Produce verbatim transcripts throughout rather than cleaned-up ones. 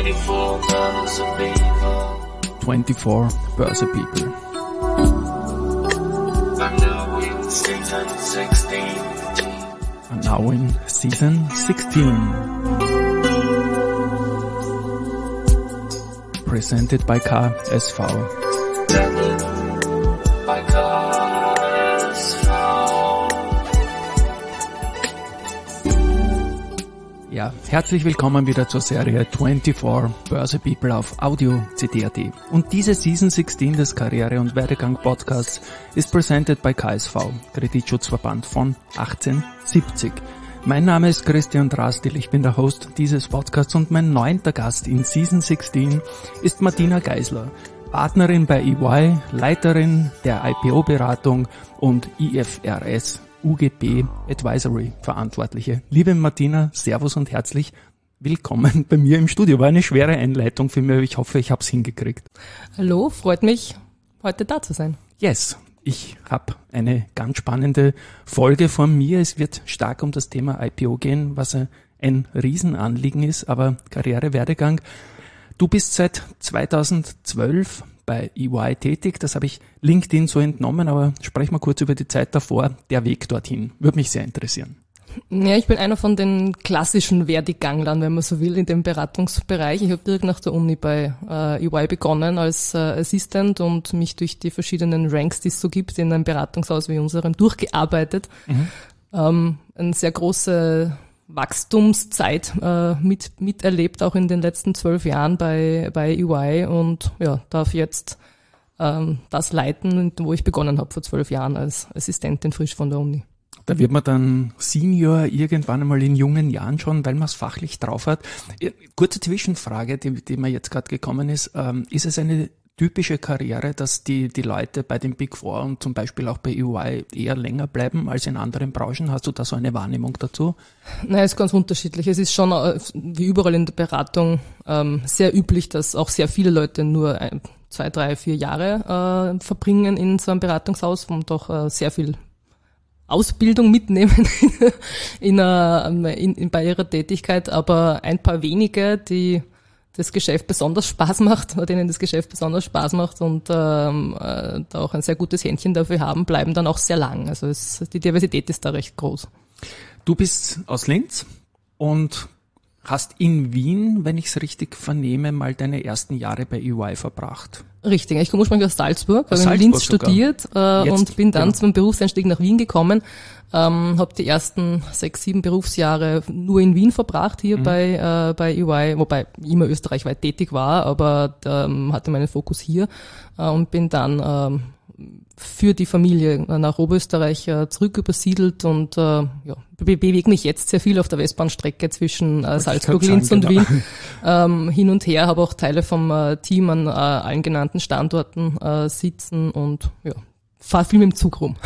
twenty-four Börse People. twenty-four Börse People. And now in season sixteen. And now in season sixteen. Presented by K S V. By K S V. Ja, herzlich willkommen wieder zur Serie twenty-four Börse People auf Audio C D punkt A T. Und diese Season sixteen des Karriere- und Werdegang Podcasts ist presented by K S V, Kreditschutzverband von achtzehnhundertsiebzig. Mein Name ist Christian Drastil, ich bin der Host dieses Podcasts und mein neunter Gast in Season sixteen ist Martina Geisler, Partnerin bei E Y, Leiterin der I P O-Beratung und I F R S U G B Advisory Verantwortliche. Liebe Martina, Servus und herzlich willkommen bei mir im Studio. War eine schwere Einleitung für mich, ich hoffe, ich habe es hingekriegt. Hallo, freut mich, heute da zu sein. Yes, ich habe eine ganz spannende Folge von mir. Es wird stark um das Thema I P O gehen, was ein Riesenanliegen ist, aber Karrierewerdegang. Du bist seit zweitausendzwölf bei E Y tätig, das habe ich LinkedIn so entnommen, aber sprechen wir kurz über die Zeit davor, der Weg dorthin, würde mich sehr interessieren. Ja, ich bin einer von den klassischen Werdeganglern, wenn man so will, in dem Beratungsbereich. Ich habe direkt nach der Uni bei äh, E Y begonnen als äh, Assistant und mich durch die verschiedenen Ranks, die es so gibt, in einem Beratungshaus wie unserem durchgearbeitet. Mhm. Ähm, eine sehr große Wachstumszeit äh, mit miterlebt, auch in den letzten zwölf Jahren bei bei E Y und ja, darf jetzt ähm, das leiten, wo ich begonnen habe vor zwölf Jahren als Assistentin frisch von der Uni. Da wird man dann Senior irgendwann einmal in jungen Jahren schon, weil man es fachlich drauf hat. Kurze Zwischenfrage, die, die mir jetzt gerade gekommen ist. Ähm, ist es eine typische Karriere, dass die die Leute bei den Big Four und zum Beispiel auch bei E Y eher länger bleiben als in anderen Branchen? Hast du da so eine Wahrnehmung dazu? Nein, es ist ganz unterschiedlich. Es ist schon, wie überall in der Beratung, ähm, sehr üblich, dass auch sehr viele Leute nur ein, zwei, drei, vier Jahre äh, verbringen in so einem Beratungshaus und doch äh, sehr viel Ausbildung mitnehmen in, in, in, in, bei ihrer Tätigkeit, aber ein paar wenige, die das Geschäft besonders Spaß macht, oder denen das Geschäft besonders Spaß macht und ähm, äh, da auch ein sehr gutes Händchen dafür haben, bleiben dann auch sehr lang. Also es, die Diversität ist da recht groß. Du bist aus Linz und hast in Wien, wenn ich es richtig vernehme, mal deine ersten Jahre bei E Y verbracht. Richtig, ich komme ursprünglich aus Salzburg, aus habe in Linz studiert äh, Jetzt, und bin dann genau. zum Berufseinstieg nach Wien gekommen. Ähm, habe die ersten sechs, sieben Berufsjahre nur in Wien verbracht, hier mhm. bei äh, bei E Y, wobei ich immer österreichweit tätig war, aber ähm, hatte meinen Fokus hier äh, und bin dann ähm, für die Familie nach Oberösterreich äh, zurück übersiedelt und äh, ja, be- bewege mich jetzt sehr viel auf der Westbahnstrecke zwischen äh, Salzburg, Linz und genau. Wien ähm, hin und her, habe auch Teile vom äh, Team an äh, allen genannten Standorten äh, sitzen und ja, fahre viel mit dem Zug rum.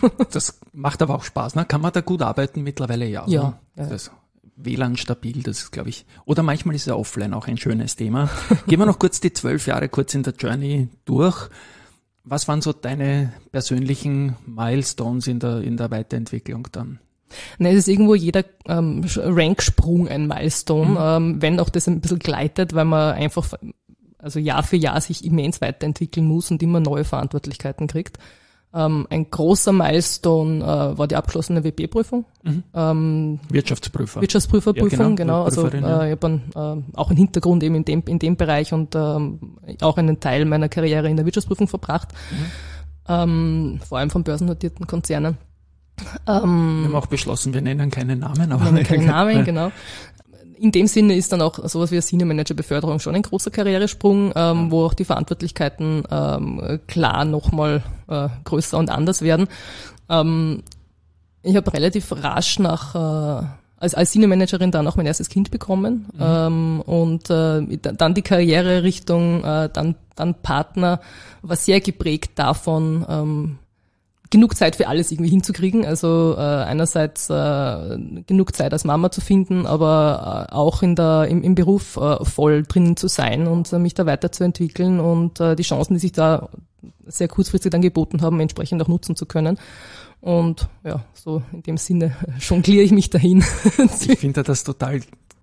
Das macht aber auch Spaß, ne? Kann man da gut arbeiten mittlerweile? Ja. Ja. ja. Das W L A N stabil, das ist, glaube ich, oder manchmal ist ja offline auch ein schönes Thema. Gehen wir noch kurz die zwölf Jahre kurz in der Journey durch. Was waren so deine persönlichen Milestones in der in der Weiterentwicklung dann? Nein, es ist irgendwo jeder ähm, Ranksprung ein Milestone, mhm. ähm, wenn auch das ein bisschen gleitet, weil man einfach also Jahr für Jahr sich immens weiterentwickeln muss und immer neue Verantwortlichkeiten kriegt. Ähm, ein großer Milestone äh, war die abgeschlossene W P-Prüfung. Mhm. Ähm, Wirtschaftsprüfer. Wirtschaftsprüferprüfung, ja, genau. Also äh, ja. ich habe äh, auch einen Hintergrund eben in dem in dem Bereich und ähm, auch einen Teil meiner Karriere in der Wirtschaftsprüfung verbracht. Mhm. Ähm, vor allem von börsennotierten Konzernen. Ähm, wir haben auch beschlossen, wir nennen keine Namen. Aber wir nennen keine Namen, genau. In dem Sinne ist dann auch sowas wie eine Senior Manager Beförderung schon ein großer Karrieresprung, ähm, ja. wo auch die Verantwortlichkeiten ähm, klar nochmal äh, größer und anders werden. Ähm, ich habe relativ rasch nach äh, als, als Senior Managerin dann auch mein erstes Kind bekommen mhm. ähm, und äh, dann die Karriere Richtung äh, dann dann Partner war sehr geprägt davon, ähm, genug Zeit für alles irgendwie hinzukriegen. Also äh, einerseits äh, genug Zeit als Mama zu finden, aber äh, auch in der im, im Beruf äh, voll drinnen zu sein und äh, mich da weiterzuentwickeln und äh, die Chancen, die sich da sehr kurzfristig dann geboten haben, entsprechend auch nutzen zu können. Und ja, so in dem Sinne jongliere ich mich dahin. Ich finde das total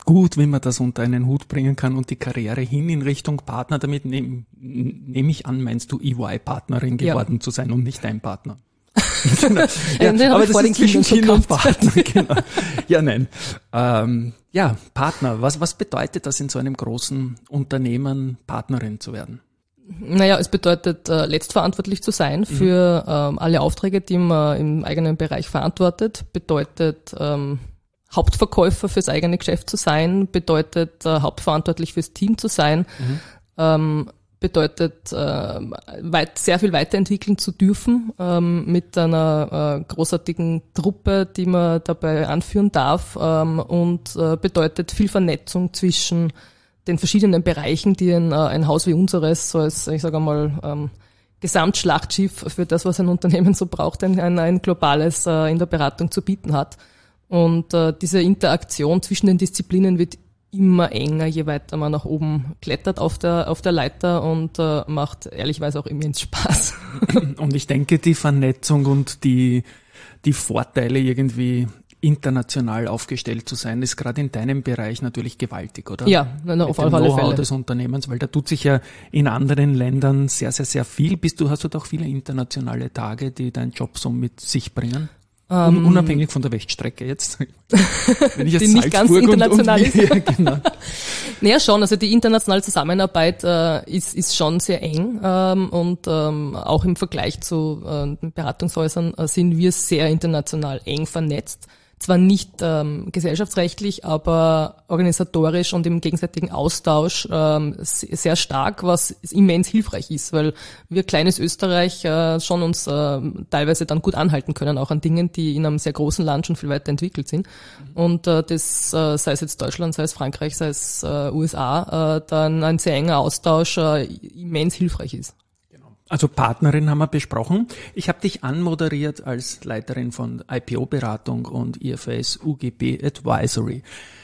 gut, wie man das unter einen Hut bringen kann und die Karriere hin in Richtung Partner. Damit nehme nehm ich an, meinst du E Y-Partnerin geworden ja. zu sein und nicht dein Partner? Genau. Ja, den aber das das ist zwischen Kind und Partner. Genau. Ja, nein. Ähm, ja, Partner. Was, was bedeutet das in so einem großen Unternehmen, Partnerin zu werden? Naja, es bedeutet, äh, letztverantwortlich zu sein für ähm, alle Aufträge, die man im eigenen Bereich verantwortet. Bedeutet, ähm, Hauptverkäufer fürs eigene Geschäft zu sein. Bedeutet, äh, hauptverantwortlich fürs Team zu sein. Mhm. Ähm, bedeutet, äh, weit, sehr viel weiterentwickeln zu dürfen ähm, mit einer äh, großartigen Truppe, die man dabei anführen darf. Ähm, und äh, bedeutet viel Vernetzung zwischen den verschiedenen Bereichen, die ein, ein Haus wie unseres, so als, ich sage einmal, ähm, Gesamtschlachtschiff für das, was ein Unternehmen so braucht, ein, ein, ein globales äh, in der Beratung zu bieten hat. Und äh, diese Interaktion zwischen den Disziplinen wird immer enger, je weiter man nach oben klettert auf der auf der Leiter und äh, macht ehrlichweise auch immens Spaß. Und ich denke, die Vernetzung und die die Vorteile irgendwie international aufgestellt zu sein, ist gerade in deinem Bereich natürlich gewaltig, oder? Ja, na, auf alle Fälle. Know-how des Unternehmens, weil da tut sich ja in anderen Ländern sehr, sehr, sehr viel. Bist du, hast du doch viele internationale Tage, die deinen Job so mit sich bringen? Um, um, unabhängig von der Wegstrecke jetzt. Wenn ich jetzt die nicht ganz international und, und, ist. Ja, genau. Naja, schon. Also die internationale Zusammenarbeit äh, ist, ist schon sehr eng ähm, und ähm, auch im Vergleich zu äh, Beratungshäusern äh, sind wir sehr international eng vernetzt. Zwar nicht ähm, gesellschaftsrechtlich, aber organisatorisch und im gegenseitigen Austausch ähm, sehr stark, was immens hilfreich ist, weil wir kleines Österreich äh, schon uns äh, teilweise dann gut anhalten können, auch an Dingen, die in einem sehr großen Land schon viel weiter entwickelt sind. Und äh, das, äh, sei es jetzt Deutschland, sei es Frankreich, sei es äh, U S A, äh, dann ein sehr enger Austausch äh, immens hilfreich ist. Also Partnerin haben wir besprochen. Ich habe dich anmoderiert als Leiterin von I P O-Beratung und I F A S U G B Advisory.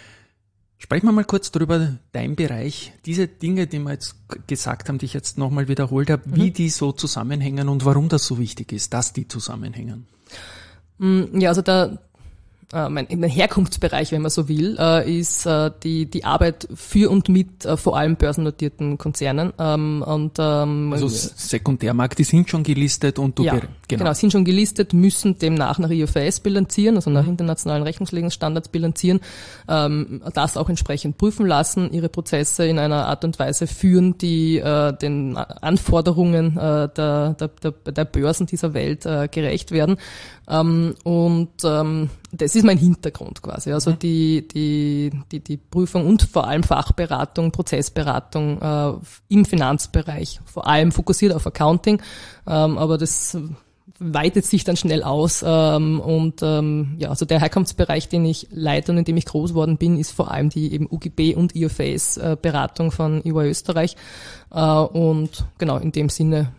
Sprechen wir mal kurz drüber, dein Bereich, diese Dinge, die wir jetzt gesagt haben, die ich jetzt nochmal wiederholt habe, mhm. wie die so zusammenhängen und warum das so wichtig ist, dass die zusammenhängen. Ja, also da mein, mein Herkunftsbereich, wenn man so will, äh, ist äh, die die Arbeit für und mit äh, vor allem börsennotierten Konzernen. Ähm, und ähm, also Sekundärmarkt, die sind schon gelistet und du ja, genau. genau, sind schon gelistet, müssen demnach nach I F R S bilanzieren, also nach internationalen Rechnungslegungsstandards bilanzieren, ähm, das auch entsprechend prüfen lassen, ihre Prozesse in einer Art und Weise führen, die äh, den Anforderungen äh, der, der, der, der Börsen dieser Welt äh, gerecht werden. Ähm, und ähm, das ist mein Hintergrund quasi, also die die die die Prüfung und vor allem Fachberatung, Prozessberatung äh, im Finanzbereich, vor allem fokussiert auf Accounting, ähm, aber das weitet sich dann schnell aus ähm, und ähm, ja, also der Herkunftsbereich, den ich leite und in dem ich groß geworden bin, ist vor allem die eben U G B und I F A S äh, Beratung von E Y Österreich äh, und genau in dem Sinne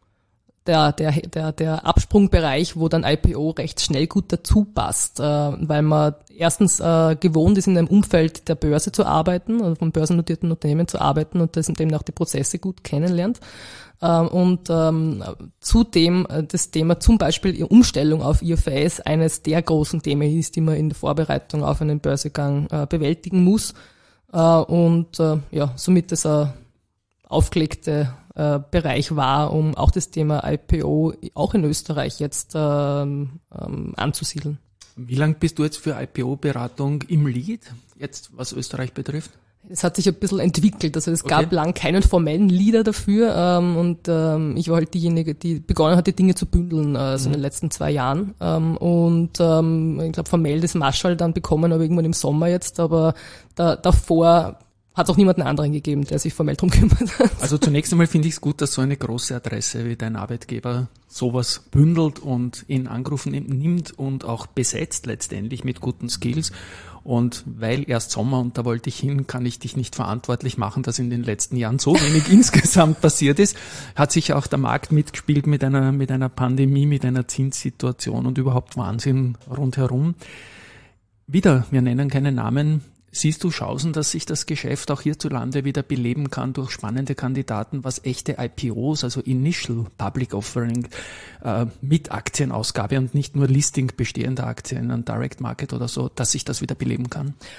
Der, der, der, der Absprungbereich, wo dann I P O recht schnell gut dazu passt, äh, weil man erstens äh, gewohnt ist, in einem Umfeld der Börse zu arbeiten, also von börsennotierten Unternehmen zu arbeiten und das demnach die Prozesse gut kennenlernt. Äh, und ähm, zudem äh, das Thema zum Beispiel die Umstellung auf I F R S eines der großen Themen ist, die man in der Vorbereitung auf einen Börsegang äh, bewältigen muss. Äh, und äh, ja, somit das äh, aufgelegte Bereich war, um auch das Thema I P O auch in Österreich jetzt ähm, ähm, anzusiedeln. Wie lange bist du jetzt für I P O-Beratung im Lead, jetzt was Österreich betrifft? Es hat sich ein bisschen entwickelt, also es Okay. gab lang keinen formellen Leader dafür ähm, und ähm, ich war halt diejenige, die begonnen hat, die Dinge zu bündeln, äh, so Mhm. in den letzten zwei Jahren ähm, und ähm, ich glaube formell das Marschall dann bekommen, aber irgendwann im Sommer jetzt, aber da, davor hat es auch niemanden anderen gegeben, der sich formell drum kümmert. Also zunächst einmal finde ich es gut, dass so eine große Adresse wie dein Arbeitgeber sowas bündelt und in Angriff nimmt und auch besetzt letztendlich mit guten Skills. Und weil erst Sommer und da wollte ich hin, kann ich dich nicht verantwortlich machen, dass in den letzten Jahren so wenig insgesamt passiert ist. Hat sich auch der Markt mitgespielt mit einer, mit einer Pandemie, mit einer Zinssituation und überhaupt Wahnsinn rundherum. Wieder, wir nennen keine Namen. Siehst du Chancen, dass sich das Geschäft auch hierzulande wieder beleben kann durch spannende Kandidaten, was echte I P Os, also Initial Public Offering, äh, mit Aktienausgabe und nicht nur Listing bestehender Aktien an Direct Market oder so, dass sich das wieder beleben kann?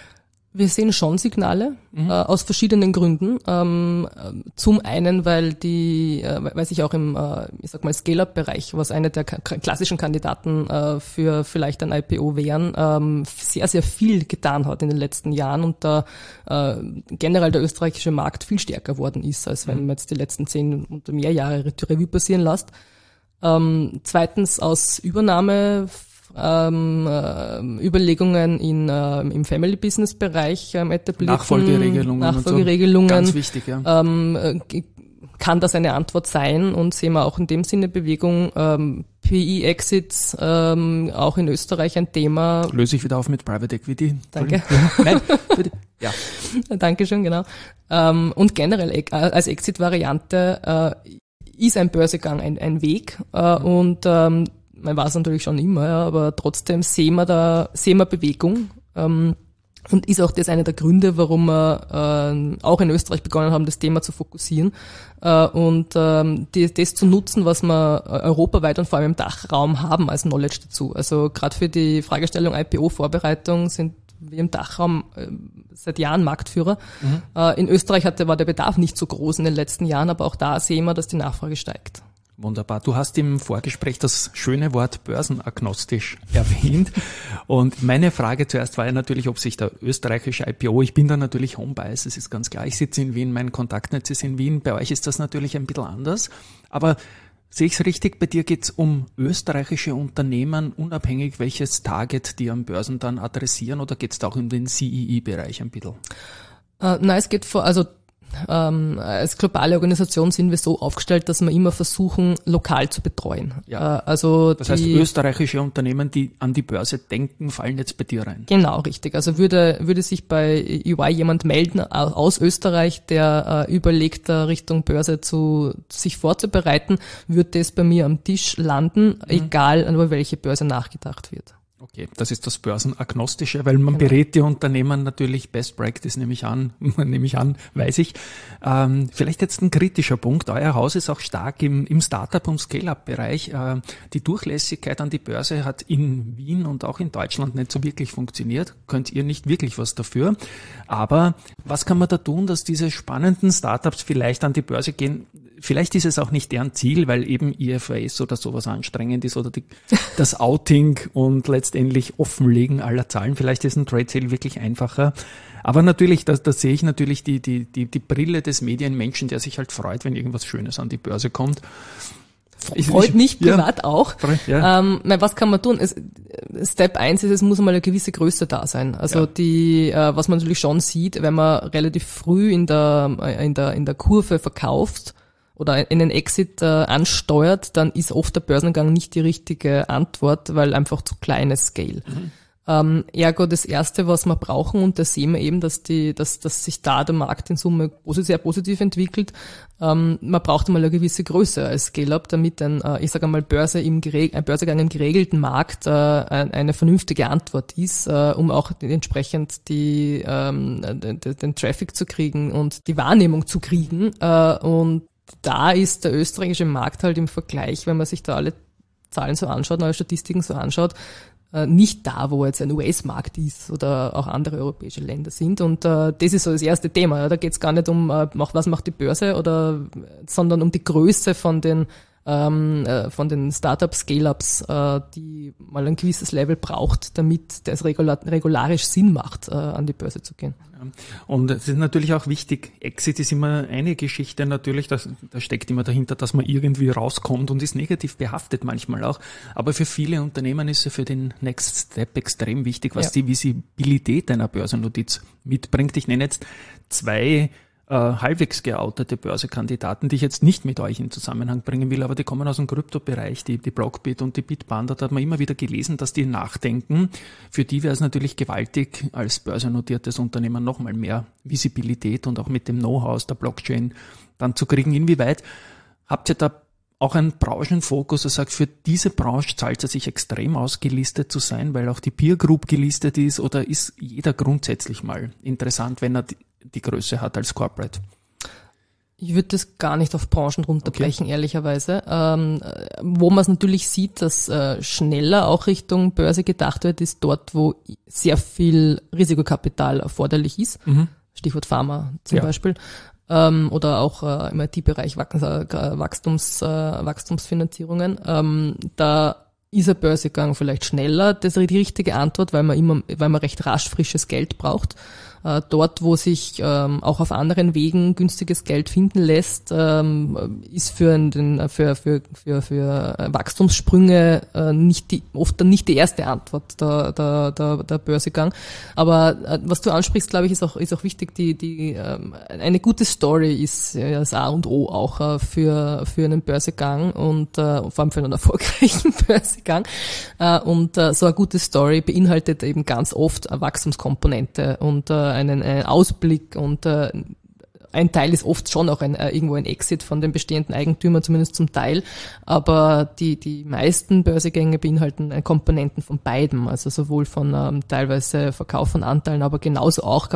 Wir sehen schon Signale Mhm. äh, aus verschiedenen Gründen. Ähm, äh, zum einen, weil die, äh, weil sich auch im, äh, ich sag mal, Scale-Up-Bereich, was eine der ka- klassischen Kandidaten äh, für vielleicht ein I P O wären, ähm, sehr, sehr viel getan hat in den letzten Jahren und da äh, generell der österreichische Markt viel stärker worden ist, als wenn man jetzt die letzten zehn und mehr Jahre Revue passieren lässt. Ähm, zweitens aus Übernahme Ähm, äh, Überlegungen in, äh, im Family-Business-Bereich ähm, etablierten Nachfolgeregelungen. Nachfolgeregelungen. Und so. Ganz wichtig, ja. Ähm, äh, kann das eine Antwort sein und sehen wir auch in dem Sinne Bewegung. Ähm, P E-Exits, ähm, auch in Österreich ein Thema. Löse ich wieder auf mit Private Equity. Danke. Ja, nein, bitte. Ja. Dankeschön, genau. Ähm, und generell äh, als Exit-Variante äh, ist ein Börsegang ein, ein Weg äh, Mhm. und ähm, man weiß natürlich schon immer, ja, aber trotzdem sehen wir da, sehen wir Bewegung. Ähm, und ist auch das einer der Gründe, warum wir äh, auch in Österreich begonnen haben, das Thema zu fokussieren äh, und ähm, die, das zu nutzen, was wir europaweit und vor allem im Dachraum haben als Knowledge dazu. Also gerade für die Fragestellung I P O-Vorbereitung sind wir im Dachraum äh, seit Jahren Marktführer. Mhm. Äh, in Österreich hatte, war der Bedarf nicht so groß in den letzten Jahren, aber auch da sehen wir, dass die Nachfrage steigt. Wunderbar. Du hast im Vorgespräch das schöne Wort börsenagnostisch erwähnt. Und meine Frage zuerst war ja natürlich, ob sich der österreichische I P O, ich bin da natürlich Homebias, das ist ganz klar, ich sitze in Wien, mein Kontaktnetz ist in Wien, bei euch ist das natürlich ein bisschen anders. Aber sehe ich es richtig, bei dir geht es um österreichische Unternehmen, unabhängig welches Target die am Börsen dann adressieren, oder geht es da auch um den C E E-Bereich ein bisschen? Äh, nein, es geht vor, also Ähm, als globale Organisation sind wir so aufgestellt, dass wir immer versuchen, lokal zu betreuen. Ja. Äh, also Das die, heißt, österreichische Unternehmen, die an die Börse denken, fallen jetzt bei dir rein. Genau, richtig. Also würde würde sich bei E Y jemand melden aus Österreich, der äh, überlegt, da Richtung Börse zu sich vorzubereiten, würde das bei mir am Tisch landen, mhm. egal über welche Börse nachgedacht wird. Okay, das ist das Börsenagnostische, weil man Genau. berät die Unternehmen natürlich Best Practice, nehme ich an, nehme ich an, weiß ich. Ähm, vielleicht jetzt ein kritischer Punkt. Euer Haus ist auch stark im, im Startup- und Scale-Up-Bereich. Äh, die Durchlässigkeit an die Börse hat in Wien und auch in Deutschland nicht so wirklich funktioniert. Könnt ihr nicht wirklich was dafür. Aber was kann man da tun, dass diese spannenden Startups vielleicht an die Börse gehen? Vielleicht ist es auch nicht deren Ziel, weil eben I F R S oder sowas anstrengend ist oder die, das Outing und letztendlich Offenlegen aller Zahlen. Vielleicht ist ein Trade Sale wirklich einfacher. Aber natürlich, da, da sehe ich natürlich die, die, die, die Brille des Medienmenschen, der sich halt freut, wenn irgendwas Schönes an die Börse kommt. Ich, Freut mich privat ja. auch. Ja. Ähm, was kann man tun? Es, Step eins ist, es muss einmal eine gewisse Größe da sein. Also ja. die, äh, was man natürlich schon sieht, wenn man relativ früh in der, in der, in der Kurve verkauft, oder einen Exit äh, ansteuert, dann ist oft der Börsengang nicht die richtige Antwort, weil einfach zu kleines Scale. Mhm. Ähm, ergo das Erste, was wir brauchen, und da sehen wir eben, dass die, dass, dass sich da der Markt in Summe sehr positiv entwickelt. Ähm, man braucht einmal eine gewisse Größe als Scale-Up, damit ein, äh, ich sage einmal, Börse im gereg- ein Börsegang im geregelten Markt äh, eine vernünftige Antwort ist, äh, um auch entsprechend die, ähm, den, den Traffic zu kriegen und die Wahrnehmung zu kriegen. Äh, und da ist der österreichische Markt halt im Vergleich, wenn man sich da alle Zahlen so anschaut, alle Statistiken so anschaut, nicht da, wo jetzt ein U S-Markt ist oder auch andere europäische Länder sind. Und äh, das ist so das erste Thema. Da geht es gar nicht um, äh, was macht die Börse, oder, sondern um die Größe von den ähm, äh, von den Startups, Scale-Ups, äh, die mal ein gewisses Level braucht, damit das regular, regularisch Sinn macht, äh, an die Börse zu gehen. Und es ist natürlich auch wichtig, Exit ist immer eine Geschichte natürlich, da steckt immer dahinter, dass man irgendwie rauskommt und ist negativ behaftet manchmal auch. Aber für viele Unternehmen ist es für den Next Step extrem wichtig, was ja. die Visibilität einer Börsennotiz mitbringt. Ich nenne jetzt zwei äh, halbwegs geoutete Börsekandidaten, die ich jetzt nicht mit euch in Zusammenhang bringen will, aber die kommen aus dem Kryptobereich, die, die Blockbit und die Bitpanda. Da hat man immer wieder gelesen, dass die nachdenken. Für die wäre es natürlich gewaltig, als börsennotiertes Unternehmen nochmal mehr Visibilität und auch mit dem Know-how aus der Blockchain dann zu kriegen. Inwieweit habt ihr da auch einen Branchenfokus, der sagt, für diese Branche zahlt es sich extrem aus, gelistet zu sein, weil auch die Peer Group gelistet ist, oder ist jeder grundsätzlich mal interessant, wenn er die, die Größe hat als Corporate? Ich würde das gar nicht auf Branchen runterbrechen, okay. ehrlicherweise. Ähm, wo man es natürlich sieht, dass äh, schneller auch Richtung Börse gedacht wird, ist dort, wo sehr viel Risikokapital erforderlich ist. Mhm. Stichwort Pharma zum ja. Beispiel. Ähm, oder auch äh, im I T-Bereich Wachstums, äh, Wachstumsfinanzierungen. Ähm, da ist ein Börsegang vielleicht schneller. Das ist die richtige Antwort, weil man immer, weil man recht rasch frisches Geld braucht. Äh, dort, wo sich ähm, auch auf anderen Wegen günstiges Geld finden lässt, ähm, ist für, den, für, für, für, für Wachstumssprünge äh, nicht die, oft dann nicht die erste Antwort der, der, der, der Börsegang. Aber äh, was du ansprichst, glaube ich, ist auch, ist auch wichtig. Die, die, ähm, eine gute Story ist äh, das A und O auch äh, für, für einen Börsegang und äh, vor allem für einen erfolgreichen Börsegang. Äh, und äh, so eine gute Story beinhaltet eben ganz oft eine Wachstumskomponente und äh, einen, einen Ausblick und äh, ein Teil ist oft schon auch ein, äh, irgendwo ein Exit von den bestehenden Eigentümern, zumindest zum Teil, aber die die meisten Börsegänge beinhalten äh, Komponenten von beidem, also sowohl von ähm, teilweise Verkauf von Anteilen, aber genauso auch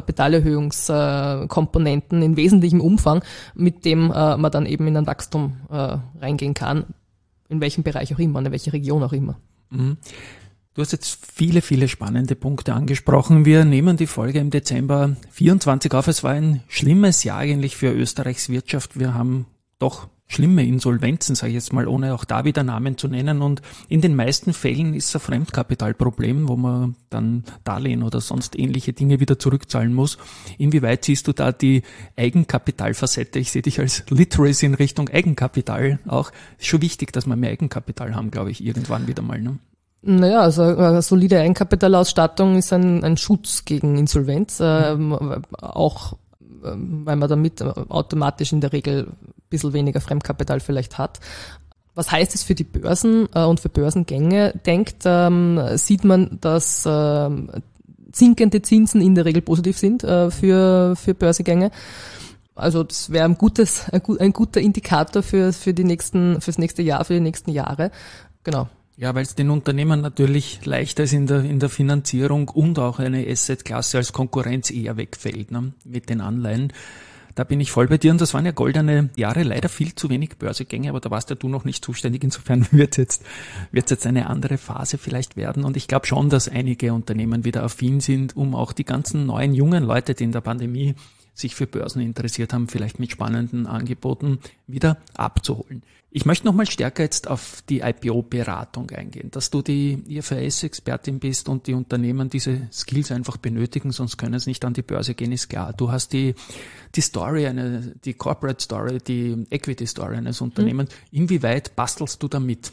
Kapitalerhöhungskomponenten äh, in wesentlichem Umfang, mit dem äh, man dann eben in ein Wachstum äh, reingehen kann, in welchem Bereich auch immer, in welche Region auch immer. Mhm. Du hast jetzt viele, viele spannende Punkte angesprochen. Wir nehmen die Folge im Dezember vierundzwanzig auf. Es war ein schlimmes Jahr eigentlich für Österreichs Wirtschaft. Wir haben doch schlimme Insolvenzen, sage ich jetzt mal, ohne auch da wieder Namen zu nennen. Und in den meisten Fällen ist es ein Fremdkapitalproblem, wo man dann Darlehen oder sonst ähnliche Dinge wieder zurückzahlen muss. Inwieweit siehst du da die Eigenkapitalfacette? Ich sehe dich als Literacy in Richtung Eigenkapital auch. Ist schon wichtig, dass wir mehr Eigenkapital haben, glaube ich, irgendwann wieder mal, ne? Naja, also eine solide Eigenkapitalausstattung ist ein, ein Schutz gegen Insolvenz, ähm, auch ähm, weil man damit automatisch in der Regel ein bisschen weniger Fremdkapital vielleicht hat. Was heißt es für die Börsen äh, und für Börsengänge? Denkt, ähm, sieht man, dass ähm, sinkende Zinsen in der Regel positiv sind äh, für, für Börsegänge. Also das wäre ein gutes, ein, ein guter Indikator für, für die nächsten, fürs nächste Jahr, für die nächsten Jahre. Genau. Ja, weil es den Unternehmen natürlich leichter ist in der, in der Finanzierung und auch eine Assetklasse als Konkurrenz eher wegfällt, ne, mit den Anleihen. Da bin ich voll bei dir und das waren ja goldene Jahre, leider viel zu wenig Börsegänge, aber da warst ja du noch nicht zuständig. Insofern wird jetzt, wird jetzt eine andere Phase vielleicht werden und ich glaube schon, dass einige Unternehmen wieder affin sind, um auch die ganzen neuen jungen Leute, die in der Pandemie sich für Börsen interessiert haben, vielleicht mit spannenden Angeboten wieder abzuholen. Ich möchte nochmal stärker jetzt auf die I P O-Beratung eingehen, dass du die I F R S-Expertin bist und die Unternehmen diese Skills einfach benötigen, sonst können sie nicht an die Börse gehen, ist klar. Du hast die, die Story, eine, die Corporate Story, die Equity Story eines Unternehmens. Mhm. Inwieweit bastelst du da mit?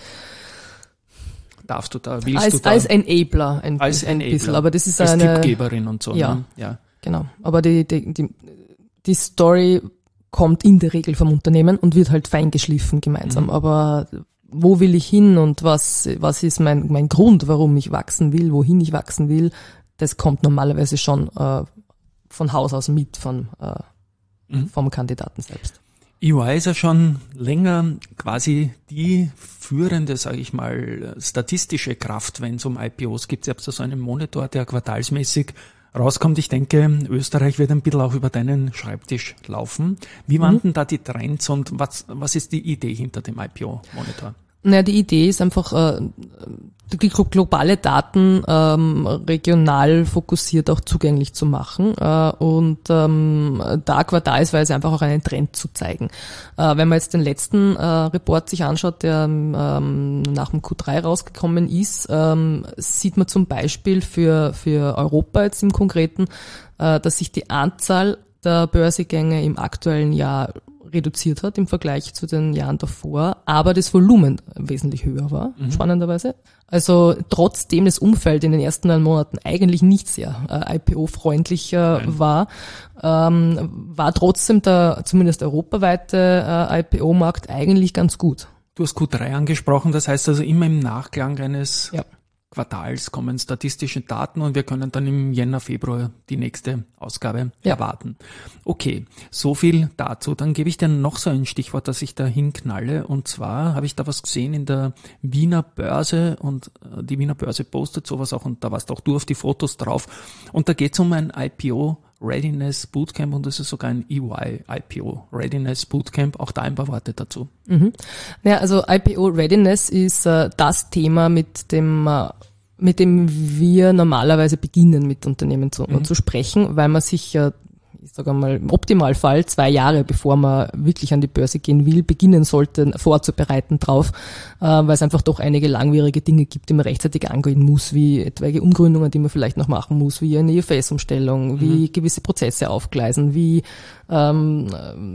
Darfst du da, willst als, du da? Als Enabler ein, als ein Enabler, bisschen, aber das ist als eine Tippgeberin und so. Ja, ne? Ja. Genau. Aber die, die, die, die Story kommt in der Regel vom Unternehmen und wird halt feingeschliffen gemeinsam. Mhm. Aber wo will ich hin und was, was ist mein, mein Grund, warum ich wachsen will, wohin ich wachsen will, das kommt normalerweise schon äh, von Haus aus mit von, äh, mhm. vom Kandidaten selbst. E Y ist ja schon länger quasi die führende, sage ich mal, statistische Kraft, wenn es um I P Os geht. Ihr habt ja so einen Monitor, der quartalsmäßig rauskommt. Ich denke, Österreich wird ein bisschen auch über deinen Schreibtisch laufen. Wie waren mhm. denn da die Trends und was, was ist die Idee hinter dem I P O-Monitor? Naja, die Idee ist einfach, äh, die globale Daten ähm, regional fokussiert auch zugänglich zu machen äh, und ähm, da quartalsweise einfach auch einen Trend zu zeigen. Äh, wenn man jetzt den letzten äh, Report sich anschaut, der ähm, nach dem Q drei rausgekommen ist, ähm, sieht man zum Beispiel für, für Europa jetzt im Konkreten, äh, dass sich die Anzahl der Börsegänge im aktuellen Jahr reduziert hat im Vergleich zu den Jahren davor, aber das Volumen wesentlich höher war, mhm. spannenderweise. Also trotzdem das Umfeld in den ersten neun Monaten eigentlich nicht sehr äh, I P O-freundlich äh, war, ähm, war trotzdem der zumindest europaweite äh, I P O-Markt eigentlich ganz gut. Du hast Q drei angesprochen, das heißt also immer im Nachklang eines ja. Quartals kommen statistische Daten und wir können dann im Jänner, Februar die nächste Ausgabe ja. erwarten. Okay, so viel dazu. Dann gebe ich dir noch so ein Stichwort, das ich da hinknalle. Und zwar habe ich da was gesehen in der Wiener Börse und die Wiener Börse postet sowas auch und da warst auch du auf die Fotos drauf. Und da geht es um ein I P O Readiness Bootcamp und es ist sogar ein E Y I P O Readiness Bootcamp. Auch da ein paar Worte dazu. Mhm. Ja, also I P O Readiness ist äh, das Thema, mit dem äh, mit dem wir normalerweise beginnen, mit Unternehmen zu, mhm. zu sprechen, weil man sich äh, ich sage mal, im Optimalfall zwei Jahre, bevor man wirklich an die Börse gehen will, beginnen sollte, vorzubereiten drauf, äh, weil es einfach doch einige langwierige Dinge gibt, die man rechtzeitig angehen muss, wie etwaige Umgründungen, die man vielleicht noch machen muss, wie eine I F S-Umstellung, mhm. wie gewisse Prozesse aufgleisen, wie ähm,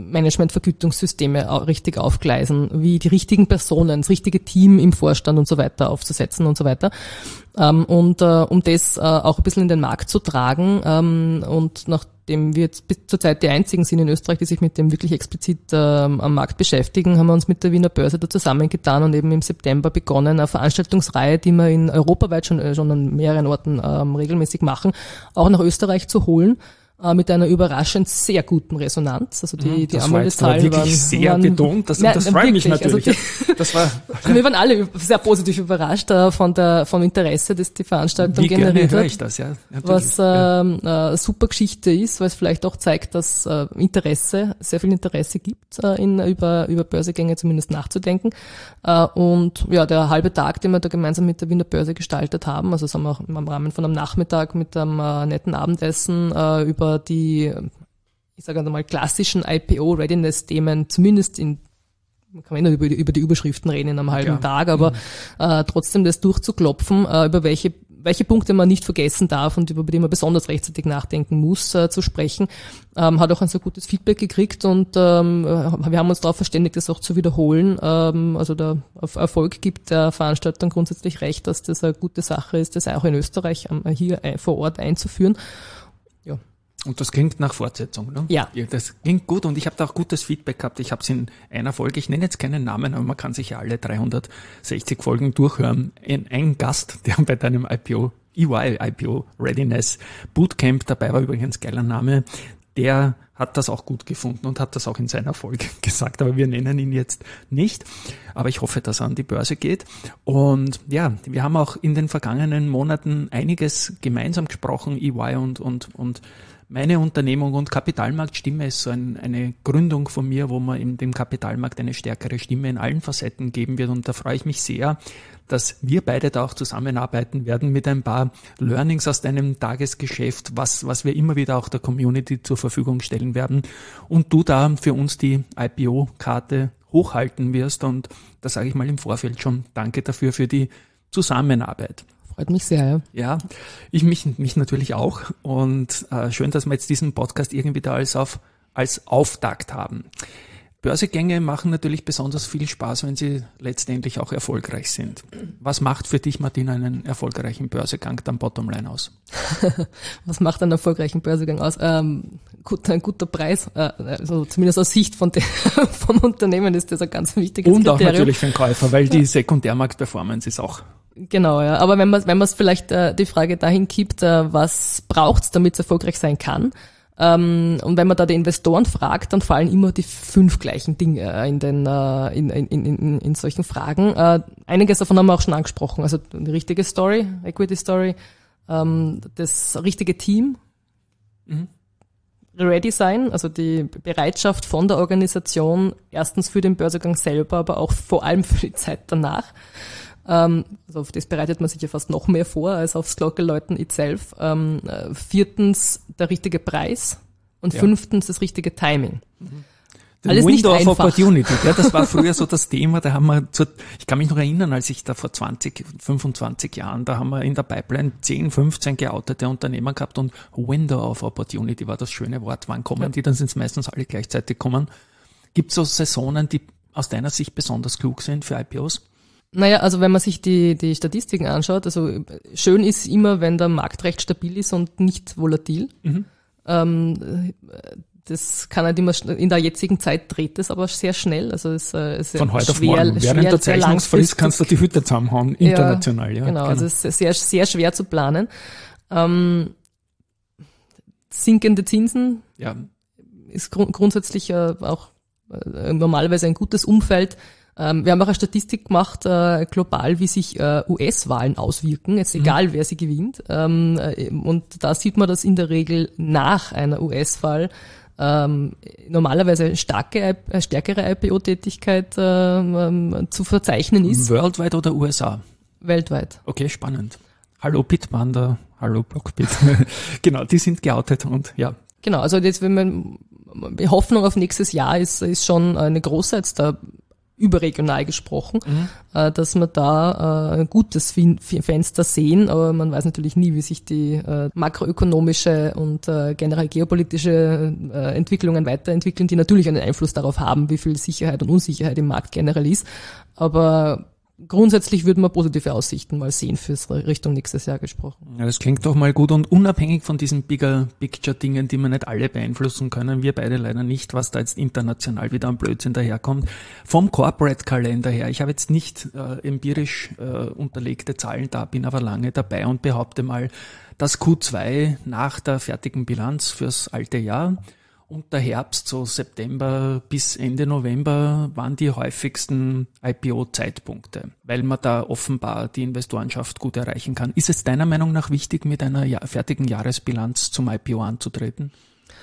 Managementvergütungssysteme richtig aufgleisen, wie die richtigen Personen, das richtige Team im Vorstand und so weiter aufzusetzen und so weiter. Ähm, und äh, um das äh, auch ein bisschen in den Markt zu tragen ähm, und nachdem wir jetzt bis zur Zeit die einzigen sind in Österreich, die sich mit dem wirklich explizit ähm, am Markt beschäftigen, haben wir uns mit der Wiener Börse da zusammengetan und eben im September begonnen, eine Veranstaltungsreihe, die wir in europaweit schon, äh, schon an mehreren Orten ähm, regelmäßig machen, auch nach Österreich zu holen. Mit einer überraschend sehr guten Resonanz. Also die, die Anmeldezahlen wirklich waren sehr waren, betont. Das, ja, das freut mich natürlich. Also die, das war, wir waren alle sehr positiv überrascht äh, von der, vom Interesse, das die Veranstaltung wie generiert gerne höre hat. ich das, ja, was äh, ja. eine super Geschichte ist, weil es vielleicht auch zeigt, dass äh, Interesse, sehr viel Interesse gibt, äh, in, über, über Börsegänge zumindest nachzudenken. Äh, und ja, der halbe Tag, den wir da gemeinsam mit der Wiener Börse gestaltet haben, also das haben wir auch im Rahmen von einem Nachmittag mit einem äh, netten Abendessen äh, über die ich sage einmal, klassischen I P O-Readiness-Themen, zumindest in, man kann immer über die, über die Überschriften reden in einem halben ja. Tag, aber mhm. äh, trotzdem das durchzuklopfen, äh, über welche welche Punkte man nicht vergessen darf und über die man besonders rechtzeitig nachdenken muss, äh, zu sprechen, ähm, hat auch ein sehr gutes Feedback gekriegt und ähm, wir haben uns darauf verständigt, das auch zu wiederholen. Ähm, also der Erfolg gibt der Veranstaltung grundsätzlich recht, dass das eine gute Sache ist, das auch in Österreich ähm, hier äh, vor Ort einzuführen. Ja. Und das klingt nach Fortsetzung, ne? Ja. ja das klingt gut und ich habe da auch gutes Feedback gehabt. Ich habe es in einer Folge, ich nenne jetzt keinen Namen, aber man kann sich ja alle dreihundertsechzig Folgen durchhören. Ein, ein Gast, der bei deinem I P O, E Y I P O Readiness Bootcamp dabei war, übrigens geiler Name, der hat das auch gut gefunden und hat das auch in seiner Folge gesagt, aber wir nennen ihn jetzt nicht. Aber ich hoffe, dass er an die Börse geht. Und ja, wir haben auch in den vergangenen Monaten einiges gemeinsam gesprochen, E Y und, und, und meine Unternehmung und Kapitalmarktstimme ist so ein, eine Gründung von mir, wo man in dem Kapitalmarkt eine stärkere Stimme in allen Facetten geben wird. Und da freue ich mich sehr, dass wir beide da auch zusammenarbeiten werden mit ein paar Learnings aus deinem Tagesgeschäft, was, was wir immer wieder auch der Community zur Verfügung stellen werden. Und du da für uns die I P O-Karte hochhalten wirst. Und da sage ich mal im Vorfeld schon Danke dafür, für die Zusammenarbeit. Freut mich sehr, ja. Ja, ich mich, mich natürlich auch. Und äh, schön, dass wir jetzt diesen Podcast irgendwie da als, auf, als Auftakt haben. Börsegänge machen natürlich besonders viel Spaß, wenn sie letztendlich auch erfolgreich sind. Was macht für dich, Martina, einen erfolgreichen Börsegang dann Bottomline aus? Was macht einen erfolgreichen Börsegang aus? Ähm, gut, ein guter Preis, äh, also zumindest aus Sicht von, de- von Unternehmen ist das ein ganz wichtiges Und Kriterium. auch natürlich für den Käufer, weil die Sekundärmarktperformance ist auch... Genau, ja. Aber wenn man wenn man es vielleicht äh, die Frage dahin kippt, äh, was braucht's, damit es erfolgreich sein kann? Ähm, und wenn man da die Investoren fragt, dann fallen immer die fünf gleichen Dinge äh, in den äh, in, in, in, in solchen Fragen. Äh, einiges davon haben wir auch schon angesprochen. Also die richtige Story, Equity Story, ähm, das richtige Team, mhm. Ready sein, also die Bereitschaft von der Organisation, erstens für den Börsegang selber, aber auch vor allem für die Zeit danach. Ähm, also auf das bereitet man sich ja fast noch mehr vor als aufs Glockenläuten itself. Ähm, äh, viertens der richtige Preis und ja. fünftens das richtige Timing. Mhm. Alles Window nicht of einfach. Opportunity, ja, das war früher so das Thema, da haben wir, zu, ich kann mich noch erinnern, als ich da vor zwanzig, fünfundzwanzig Jahren, da haben wir in der Pipeline zehn, fünfzehn geoutete Unternehmer gehabt und Window of Opportunity war das schöne Wort. Wann kommen ja. die? Dann sind es meistens alle gleichzeitig kommen. Gibt es so Saisonen, die aus deiner Sicht besonders klug sind für I P Os? Naja, also wenn man sich die, die Statistiken anschaut, also schön ist immer, wenn der Markt recht stabil ist und nicht volatil. Mhm. Ähm, das kann halt immer, in der jetzigen Zeit dreht es aber sehr schnell. Also es ist von heute schwer, auf morgen. Schwer, Während der Zeichnungsfrist kannst du die Hütte zusammenhauen, international. Ja, ja, genau, genau, also es ist sehr, sehr schwer zu planen. Ähm, sinkende Zinsen ja. ist grund- grundsätzlich äh, auch äh, normalerweise ein gutes Umfeld. Ähm, wir haben auch eine Statistik gemacht, äh, global, wie sich äh, U S-Wahlen auswirken, jetzt egal, mhm. wer sie gewinnt. Ähm, äh, und da sieht man, dass in der Regel nach einer U S-Wahl ähm, normalerweise starke, äh, stärkere I P O-Tätigkeit äh, ähm, zu verzeichnen ist. Worldwide oder U S A? Weltweit. Okay, spannend. Hallo Bitpanda, hallo Blockbit. Genau, die sind geoutet und ja. Genau, also jetzt, wenn man, die Hoffnung auf nächstes Jahr ist, ist schon eine große, jetzt da überregional gesprochen, mhm. äh, dass wir da äh, ein gutes fin- Fenster sehen, aber man weiß natürlich nie, wie sich die äh, makroökonomische und äh, generell geopolitische äh, Entwicklungen weiterentwickeln, die natürlich einen Einfluss darauf haben, wie viel Sicherheit und Unsicherheit im Markt generell ist. Aber grundsätzlich würden wir positive Aussichten mal sehen fürs Richtung nächstes Jahr gesprochen. Ja, das klingt doch mal gut und unabhängig von diesen Bigger Picture Dingen, die wir nicht alle beeinflussen können, wir beide leider nicht, was da jetzt international wieder am Blödsinn daherkommt. Vom Corporate Kalender her, ich habe jetzt nicht äh, empirisch äh, unterlegte Zahlen da, bin aber lange dabei und behaupte mal, dass Q zwei nach der fertigen Bilanz fürs alte Jahr und der Herbst, so September bis Ende November, waren die häufigsten I P O-Zeitpunkte, weil man da offenbar die Investorenschaft gut erreichen kann. Ist es deiner Meinung nach wichtig, mit einer ja- fertigen Jahresbilanz zum I P O anzutreten?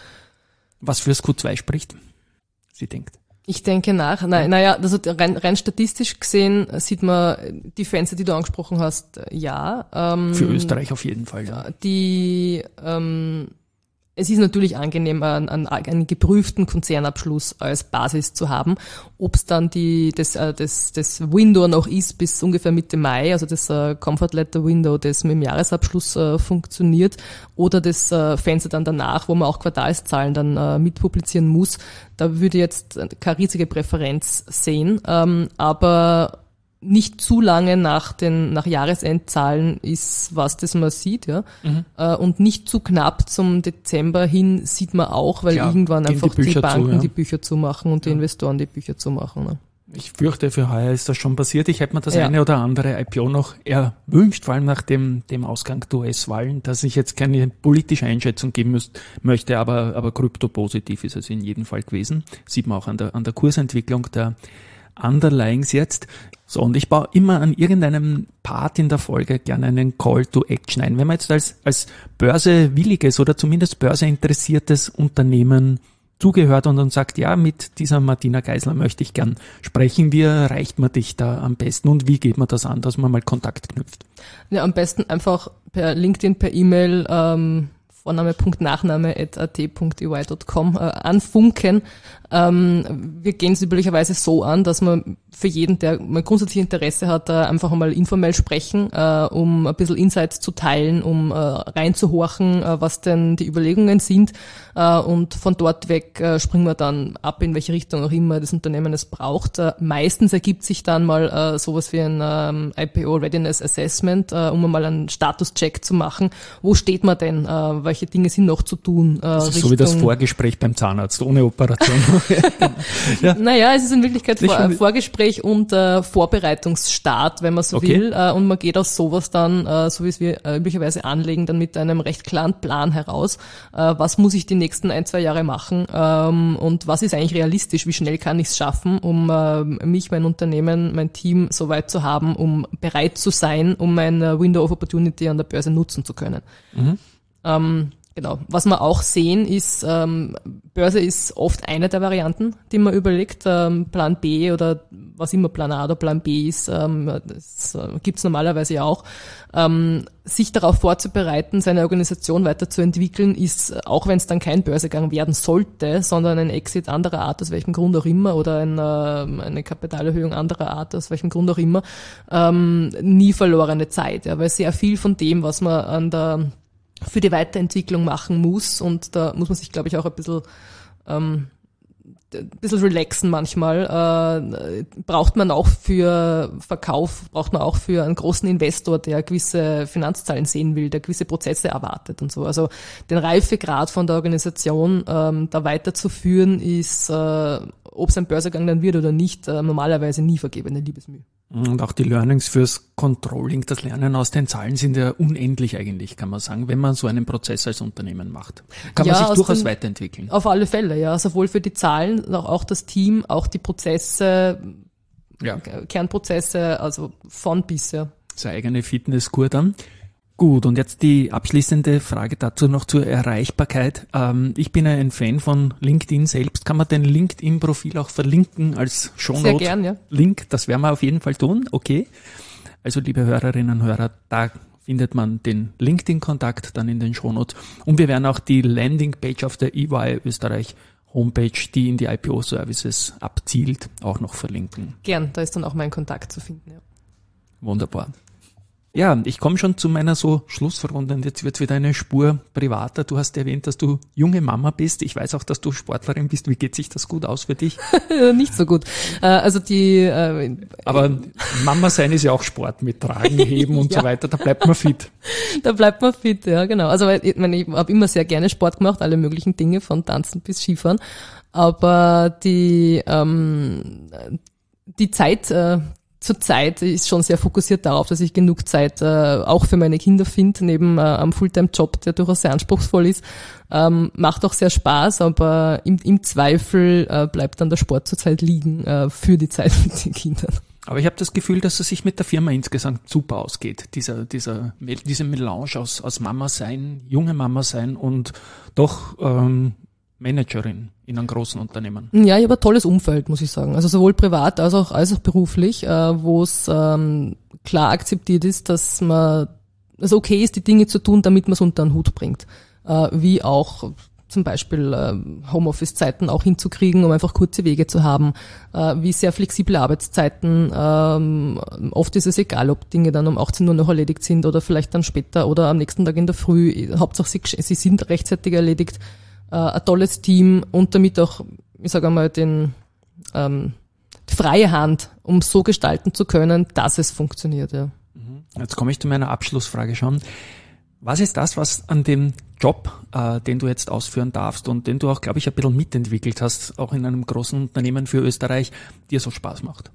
Was fürs Q zwei spricht? Sie denkt. Ich denke nach. Nein, naja, also rein, rein statistisch gesehen sieht man die Fenster, die du angesprochen hast, ja. Ähm, Für Österreich auf jeden Fall, ja. Die, ähm, es ist natürlich angenehm, einen, einen geprüften Konzernabschluss als Basis zu haben. Ob es dann die, das, das, das Window noch ist bis ungefähr Mitte Mai, also das Comfort Letter Window, das mit dem Jahresabschluss äh, funktioniert, oder das äh, Fenster dann danach, wo man auch Quartalszahlen dann äh, mitpublizieren muss, da würde ich jetzt keine riesige Präferenz sehen, ähm, aber nicht zu lange nach den nach Jahresendzahlen ist was, das man sieht, ja. Mhm. Äh, und nicht zu knapp zum Dezember hin sieht man auch, weil Klar, irgendwann einfach die, die Banken zu, ja. die Bücher zumachen und ja. die Investoren die Bücher zumachen. Ne? Ich fürchte, für heuer ist das schon passiert. Ich hätte mir das ja. eine oder andere I P O noch erwünscht, vor allem nach dem, dem Ausgang der U S-Wahlen, dass ich jetzt keine politische Einschätzung geben müsst, möchte, aber, aber krypto-positiv ist es in jedem Fall gewesen. Sieht man auch an der, an der Kursentwicklung der Underlyings jetzt. So, und ich baue immer an irgendeinem Part in der Folge gerne einen Call to Action ein. Wenn man jetzt als, als börsewilliges oder zumindest börseinteressiertes Unternehmen zugehört und dann sagt, ja, mit dieser Martina Geisler möchte ich gern sprechen, wie erreicht man dich da am besten und wie geht man das an, dass man mal Kontakt knüpft? Ja, am besten einfach per LinkedIn, per E-Mail, ähm, Vorname.nachname at a t punkt e y punkt com äh, anfunken. Ähm, wir gehen es üblicherweise so an, dass man für jeden, der mal grundsätzlich Interesse hat, äh, einfach einmal informell sprechen, äh, um ein bisschen Insights zu teilen, um äh, reinzuhorchen, äh, was denn die Überlegungen sind. Äh, und von dort weg äh, springen wir dann ab, in welche Richtung auch immer das Unternehmen es braucht. Äh, meistens ergibt sich dann mal äh, sowas wie ein ähm, I P O Readiness Assessment, äh, um mal einen Status-Check zu machen. Wo steht man denn? Äh, welche Dinge sind noch zu tun? Äh, das ist Richtung, so wie das Vorgespräch beim Zahnarzt, ohne Operation. ja. Naja, es ist in Wirklichkeit Vor- Vorgespräch und äh, Vorbereitungsstart, wenn man so okay. will. Äh, und man geht aus sowas dann, äh, so wie es wir äh, üblicherweise anlegen, dann mit einem recht klaren Plan heraus. Äh, was muss ich die nächsten ein, zwei Jahre machen? Ähm, und was ist eigentlich realistisch? Wie schnell kann ich es schaffen, um äh, mich, mein Unternehmen, mein Team so weit zu haben, um bereit zu sein, um mein äh, Window of Opportunity an der Börse nutzen zu können? Mhm. Ähm, Genau. Was wir auch sehen ist, ähm, Börse ist oft eine der Varianten, die man überlegt. Ähm, Plan B oder was immer Plan A oder Plan B ist, ähm, das äh, gibt's normalerweise ja auch. Ähm, sich darauf vorzubereiten, seine Organisation weiterzuentwickeln, ist, auch wenn es dann kein Börsegang werden sollte, sondern ein Exit anderer Art, aus welchem Grund auch immer, oder ein, äh, eine Kapitalerhöhung anderer Art, aus welchem Grund auch immer, ähm, nie verlorene Zeit. Ja, weil sehr viel von dem, was man an der für die Weiterentwicklung machen muss, und da muss man sich, glaube ich, auch ein bisschen ähm, ein bisschen relaxen manchmal, äh, braucht man auch für Verkauf, braucht man auch für einen großen Investor, der gewisse Finanzzahlen sehen will, der gewisse Prozesse erwartet und so. Also den Reifegrad von der Organisation ähm, da weiterzuführen ist, äh, ob es ein Börsegang dann wird oder nicht, äh, normalerweise nie vergebene Liebesmühe. Und auch die Learnings fürs Controlling, das Lernen aus den Zahlen sind ja unendlich eigentlich, kann man sagen, wenn man so einen Prozess als Unternehmen macht. Kann ja, man sich durchaus den, weiterentwickeln. Auf alle Fälle, ja. Sowohl für die Zahlen, auch, auch das Team, auch die Prozesse, Ja. Kernprozesse, also von bis, ja. Seine eigene Fitnesskur dann. Gut, und jetzt die abschließende Frage dazu noch zur Erreichbarkeit. Ähm, ich bin ein Fan von LinkedIn selbst. Kann man den LinkedIn-Profil auch verlinken als Shownote? Sehr gern, ja. Link, das werden wir auf jeden Fall tun. Okay. Also liebe Hörerinnen und Hörer, da findet man den LinkedIn-Kontakt dann in den Shownotes. Und wir werden auch die Landingpage auf der E Y Österreich Homepage, die in die I P O-Services abzielt, auch noch verlinken. Gern, da ist dann auch mein Kontakt zu finden, ja. Wunderbar. Ja, ich komme schon zu meiner so Schlussrunde und jetzt wird wieder eine Spur privater. Du hast erwähnt, dass du junge Mama bist. Ich weiß auch, dass du Sportlerin bist. Wie geht sich das gut aus für dich? Nicht so gut. Äh, also die. Äh, Aber Mama sein ist ja auch Sport mit Tragen, Heben und ja. so weiter. Da bleibt man fit. Da bleibt man fit, ja genau. Also weil, ich, meine, ich habe immer sehr gerne Sport gemacht, alle möglichen Dinge, von Tanzen bis Skifahren. Aber die ähm, die Zeit äh, zur Zeit ist schon sehr fokussiert darauf, dass ich genug Zeit äh, auch für meine Kinder finde, neben äh, einem Fulltime-Job, der durchaus sehr anspruchsvoll ist. Ähm, macht auch sehr Spaß, aber im, im Zweifel äh, bleibt dann der Sport zurzeit liegen äh, für die Zeit mit den Kindern. Aber ich habe das Gefühl, dass es sich mit der Firma insgesamt super ausgeht. Dieser, dieser, diese Melange aus, aus Mama sein, junge Mama sein und doch ähm, Managerin in einem großen Unternehmen. Ja, ich habe ein tolles Umfeld, muss ich sagen. Also sowohl privat als auch, als auch beruflich, äh, wo es ähm, klar akzeptiert ist, dass man es okay ist, die Dinge zu tun, damit man es unter den Hut bringt. Äh, wie auch zum Beispiel äh, Homeoffice-Zeiten auch hinzukriegen, um einfach kurze Wege zu haben. Äh, wie sehr flexible Arbeitszeiten. Ähm, oft ist es egal, ob Dinge dann um achtzehn Uhr noch erledigt sind oder vielleicht dann später oder am nächsten Tag in der Früh. Hauptsache sie, sie sind rechtzeitig erledigt. Äh, ein tolles Team und damit auch, ich sage einmal, den ähm, die freie Hand, um so gestalten zu können, dass es funktioniert. Ja. Jetzt komme ich zu meiner Abschlussfrage schon. Was ist das, was an dem Job, äh, den du jetzt ausführen darfst und den du auch, glaube ich, ein bisschen mitentwickelt hast, auch in einem großen Unternehmen für Österreich, dir so Spaß macht?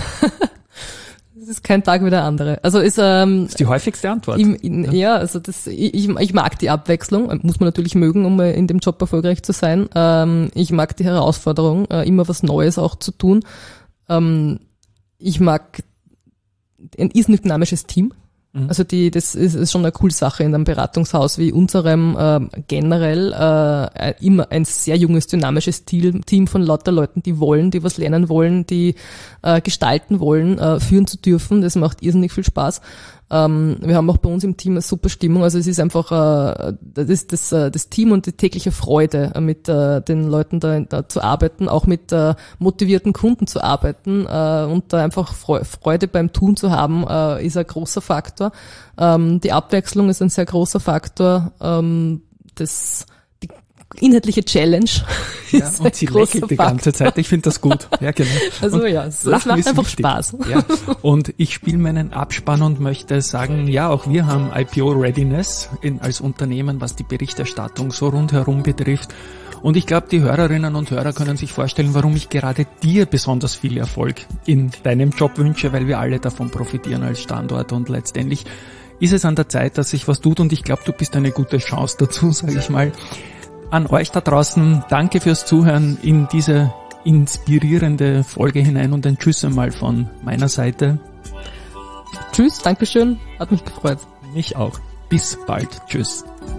Das ist kein Tag wie der andere. Also ist ähm, das ist die häufigste Antwort. Im, in, ja. ja, also das ich, ich mag die Abwechslung, muss man natürlich mögen, um in dem Job erfolgreich zu sein. Ähm, ich mag die Herausforderung, äh, immer was Neues auch zu tun. Ähm, ich mag ein irrsinnig dynamisches Team. Mhm. Also die, das ist, ist schon eine coole Sache in einem Beratungshaus wie unserem, äh, generell äh, immer ein sehr junges, dynamisches Team, Team von lauter Leuten, die wollen, die was lernen wollen, die äh, gestalten wollen, äh, führen zu dürfen. Das macht irrsinnig viel Spaß. Ähm, wir haben auch bei uns im Team eine super Stimmung. Also es ist einfach äh, das, ist das, äh, das Team und die tägliche Freude, äh, mit äh, den Leuten da, da zu arbeiten, auch mit äh, motivierten Kunden zu arbeiten äh, und da einfach Freude beim Tun zu haben, äh, ist ein großer Faktor. Ähm, die Abwechslung ist ein sehr großer Faktor. Ähm, das inhaltliche Challenge ja, ist und sie lächelt die ganze Zeit. Ich finde das gut. Ja, genau. Also und ja, es macht einfach wichtig. Spaß. Ja. Und ich spiele meinen Abspann und möchte sagen, ja, auch wir haben I P O-Readiness in, als Unternehmen, was die Berichterstattung so rundherum betrifft. Und ich glaube, die Hörerinnen und Hörer können sich vorstellen, warum ich gerade dir besonders viel Erfolg in deinem Job wünsche, weil wir alle davon profitieren als Standort und letztendlich ist es an der Zeit, dass sich was tut und ich glaube, du bist eine gute Chance dazu, sage ich mal. An euch da draußen, danke fürs Zuhören in diese inspirierende Folge hinein und ein Tschüss einmal von meiner Seite. Tschüss, Dankeschön, hat mich gefreut. Mich auch. Bis bald. Tschüss.